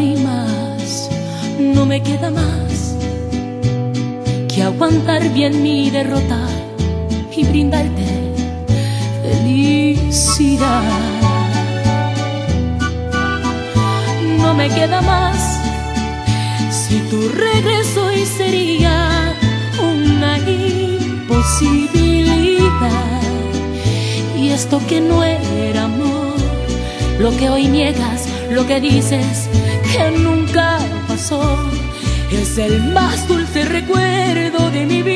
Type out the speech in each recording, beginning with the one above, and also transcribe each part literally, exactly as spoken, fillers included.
mí más, no me queda más que aguantar bien mi derrota y brindarte felicidad. No me queda más, si tu regreso hoy sería una imposibilidad. Y esto que no era amor, lo que hoy niegas, lo que dices que nunca pasó, es el más dulce recuerdo de mi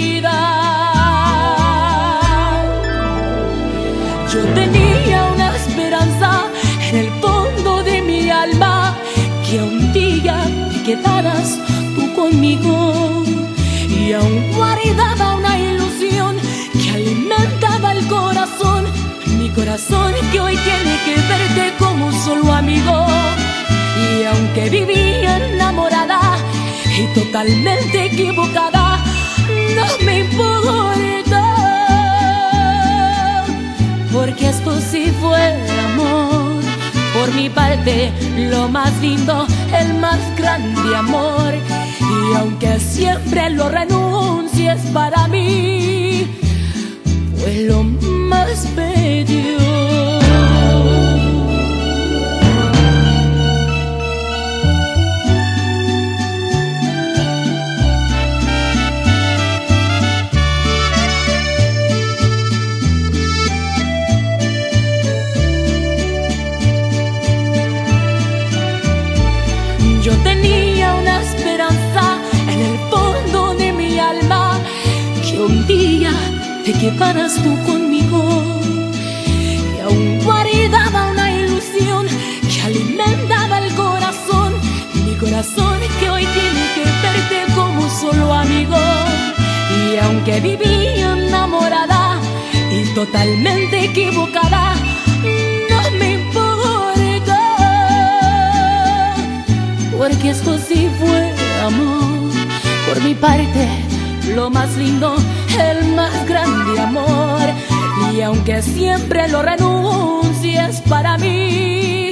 vida. Yo tenía una esperanza en el fondo de mi alma, que un día te quedaras tú conmigo, y aún guardaba una ilusión que alimentaba el corazón, mi corazón que hoy tiene que verte como un solo amigo. Y aunque vivía enamorada y totalmente equivocada, no me importa, porque esto sí fue amor. Por mi parte, lo más lindo, el más grande amor. Y aunque siempre lo renuncies, para mí fue lo más bello. Yo tenía una esperanza en el fondo de mi alma, que un día te quedaras tú conmigo, y aún guardaba una ilusión que alimentaba el corazón, mi corazón que hoy tiene que verte como un solo amigo. Y aunque vivía enamorada y totalmente equivocada, no me importa, porque esto sí fue amor. Por mi parte, lo más lindo, el más grande amor. Y aunque siempre lo renuncies, para mí